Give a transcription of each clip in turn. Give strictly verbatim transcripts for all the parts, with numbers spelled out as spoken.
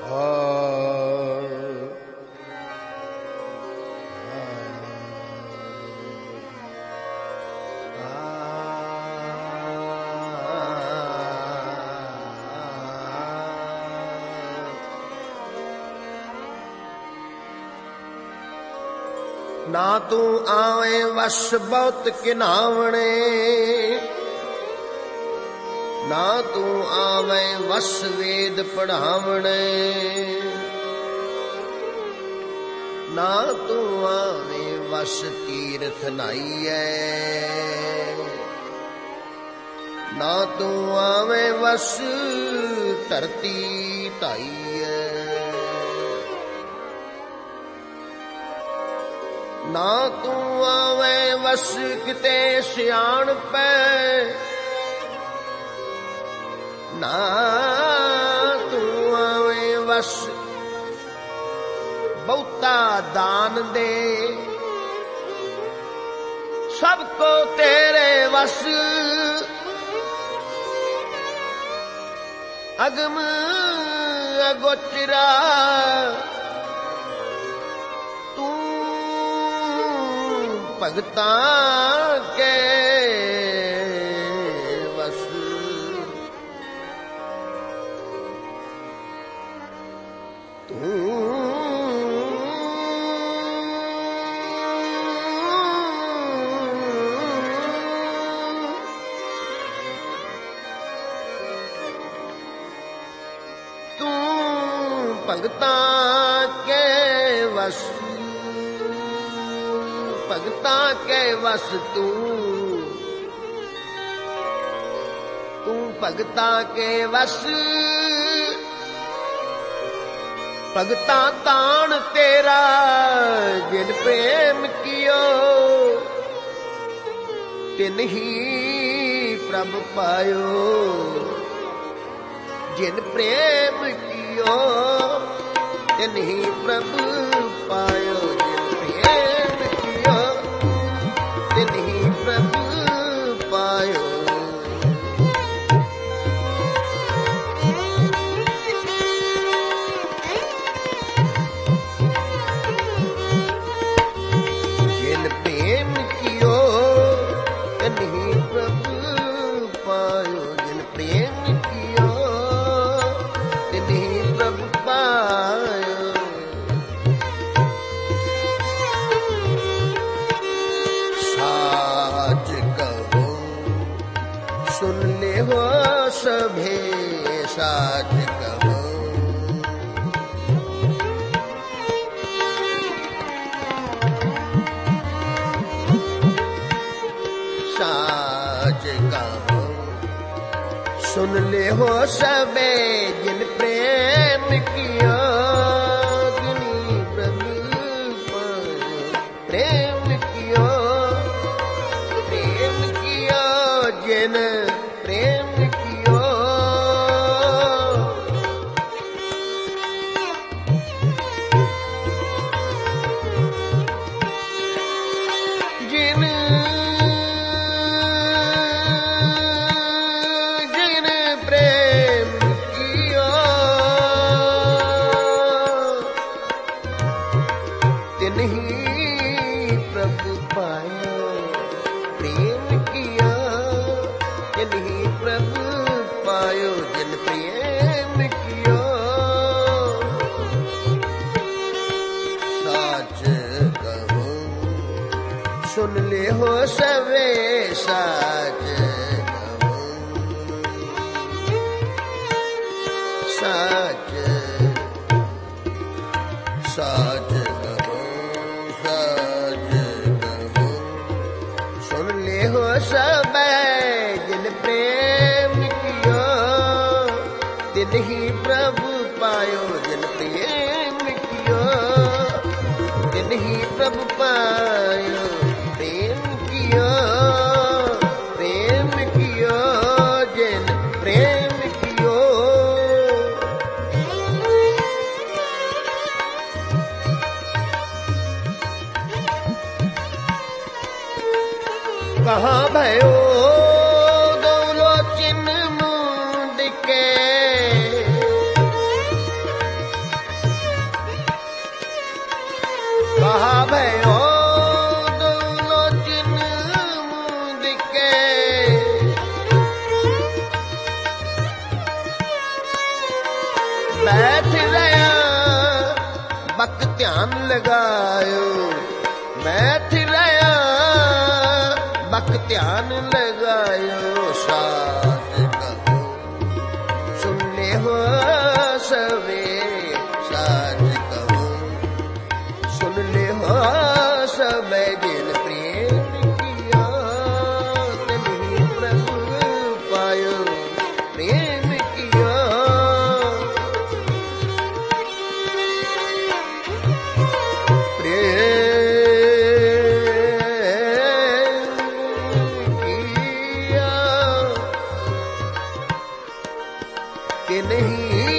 ना तू आवे वस बहुत किनावणे, ना तू आवे वस वेद पढ़ावणे, ना तू आवे वस तीर्थ नाईए, ना तू आवे वस धरती धाईए, ना तू आवे वस किते सियाण पे, ना तू आवे वस बहुता दान दे, सबको तेरे वस अगम अगोचरा, तू भगतां के वस, तू तू भगतां के वस, भगतां के वस तू, तू भगतां के वस, भगतां तान तेरा जिन प्रेम कियो, तिन ही प्रभ पायो, जिन प्रेम कियो तिन ही प्रभ पायो, जिन प्रेम कियो तिन ही प्रभ पायो। जिन प्रेम कियो तिन ही प्रभ पायो, जिन प्रेम कियो तिन ही प्रभ पायो। साच कहो सुन ले हो सभे, साच कहो साच कहो सुन ले हो सबे, जिन प्रेम किया जिनी प्रभु पायो, प्रेम किया प्रेम किया जिन प्रेम किया, जिन सुन ले हो सवे, साच कहो साच साच कहो साच कहो, सुन ले हो सबे, जिन प्रेम कियो तिन ही प्रभु पायो, जिन प्रेम कियो तिन ही प्रभु पायो, प्रेम कियो प्रेम कियो जिन प्रेम कियो। कहाँ भयो दौलो चिन्ह मुंड के, भयो लोचन मूंद के बैठ रहा बक ध्यान लगायो बैठ रहा बक ध्यान लगायो साज कहो सुन ले हो सवे साज कहो सुन ले हो सवे जिन प्रेम किया तन्हीं प्रभु पायो प्रेम किया कि नहीं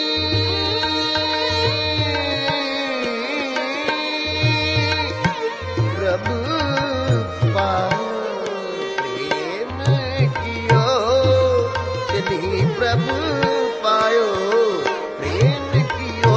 प्रभु पायो प्रेम कियो कि नहीं प्रभु पायो प्रेम कियो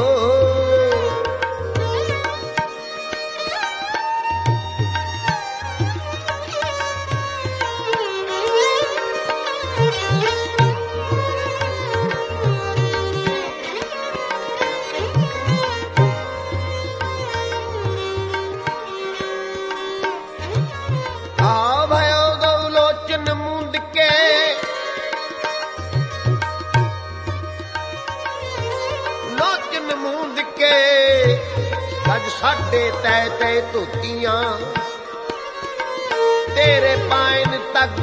अज साडे तै तै धोतियां तेरे पायन तक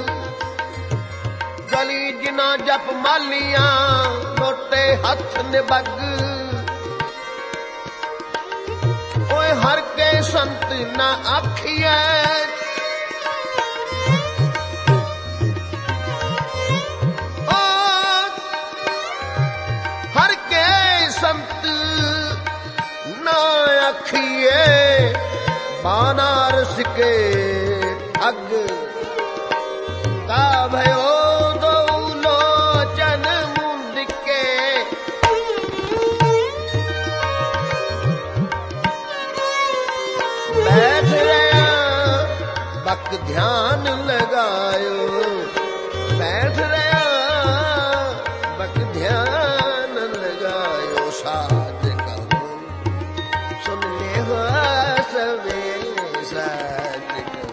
गली जिना जप मालियां लोटे हथ निबग ओए हर के संत ना आखिए हर के संत अखिए बनारस के अग का भयो दो लोचन मुंद के बैठ रहा बक ध्यान लगायो बैठ रहा बक ध्यान लगायो साज कहो सुन ले हो सवे साज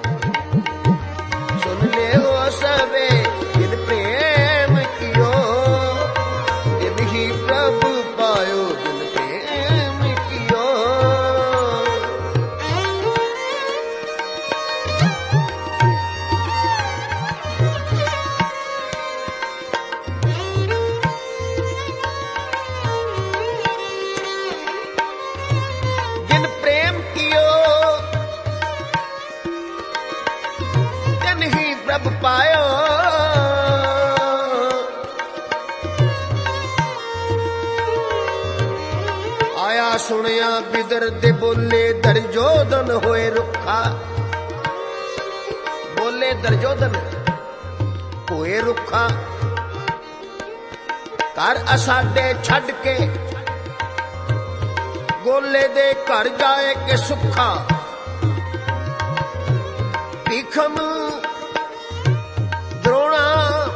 सुन ले हो सवे जिन प्रेम कियो जिन ही प्रभु पायो जिन प्रेम कियो प्रभ पायो आया सुनिया बिदर दे बोले दरजोदन होए रुखा बोले दरजोदन होए रुखा घर असाडे छड़ के गोले दे घर जाए के सुखा भीखम द्रोणा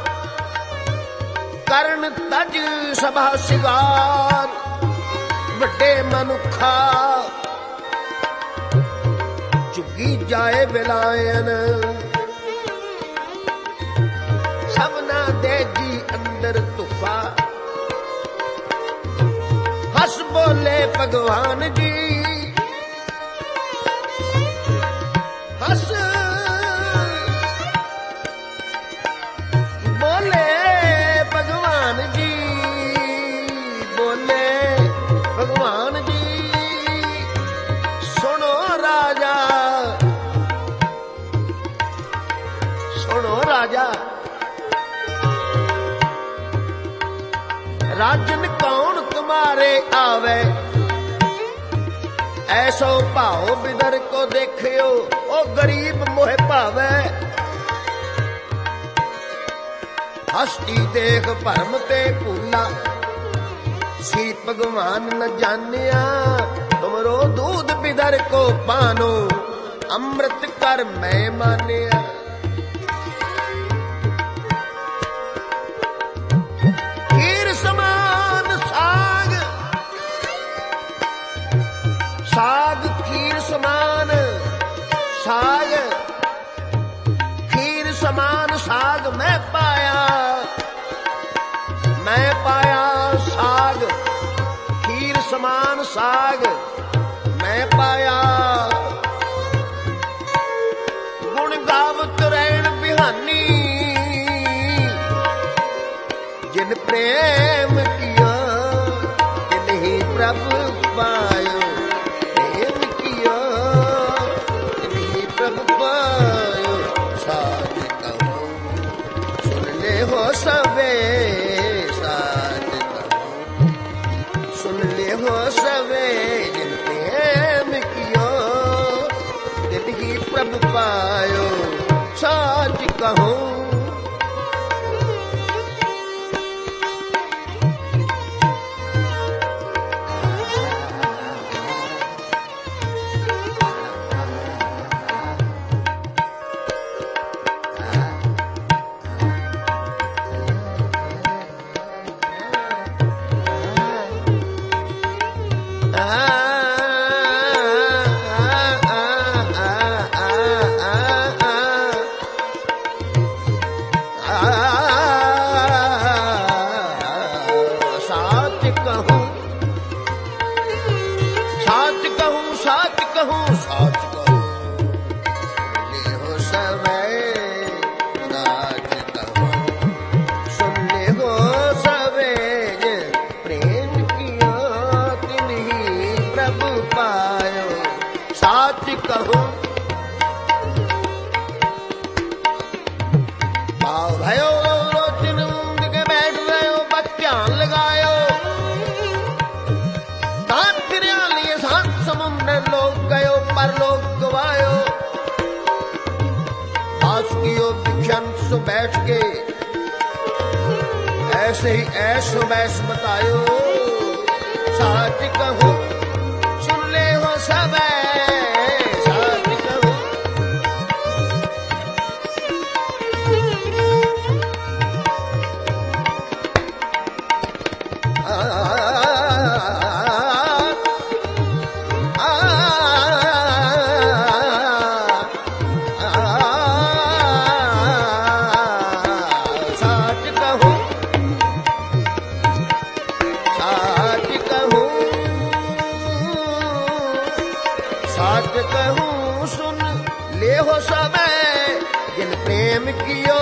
करण तज सभा सिगार ਵੱਡੇ ਮਨੁੱਖਾ ਚੁੱਗੀ ਜਾਏ ਵਿਲਾਇਨ ਸਭਨਾ ਦੇ ਜੀ ਅੰਦਰ ਧੁੱਪਾ ਹੱਸ ਬੋਲੇ ਭਗਵਾਨ ਜੀ ਹੱਸ ਬੋਲੇ ਭਗਵਾਨ ਜੀ ਬੋਲੇ भगवान जी सुनो राजा सुनो राजा राजन कौन तुम्हारे आवे ऐसो भाव बिदर को देखियो ओ गरीब मोह भावे हस्ती देख भरम ते भूला सी भगवान न जानिया तुमरो दूध बिद श्रीधर को पानो अमृत कर मैं मानिया। खीर समान साग, साग खीर समान साग, खीर समान साग मैं पाया, मैं पाया साग, खीर समान साग मैं पाया। गुण गावत रहन बिहानी, जिन प्रेम किया तिन ही प्रभु पायो, प्रेम किया तिन ही प्रभु पायो। साच कहूं सुन ले हो सबे, साच कहूं सुन ले हो सबे, जिन प्रेम किया तिन ही प्रभु पायो। साच कहूं बैठ के ऐसे ही ऐसो बैस बतायो। साच कहूं सुन ले हो सब, साच कहूं कियो,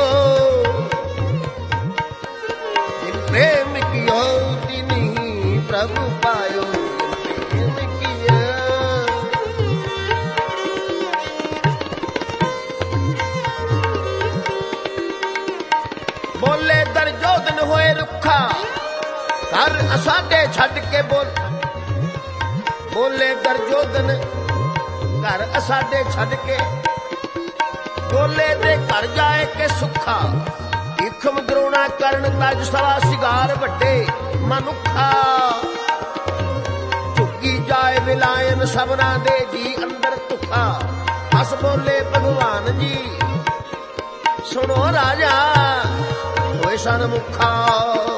जिन प्रेम कियो तिन ही प्रभु पायो, प्रेम किया। बोले दरजोदन होए रुखा, घर असाडे छड़ के बोल, बोले दरजोदन घर असाडे छड़ के, बोले दे घर जाए के सुखा, इखम द्रोणा करन तज सवा सिगार वड्डे मनुखा। झुकी जाए विलायन सबना दे जी अंदर तुखा, हस बोले भगवान जी सुनो राजा होए सन मुखा।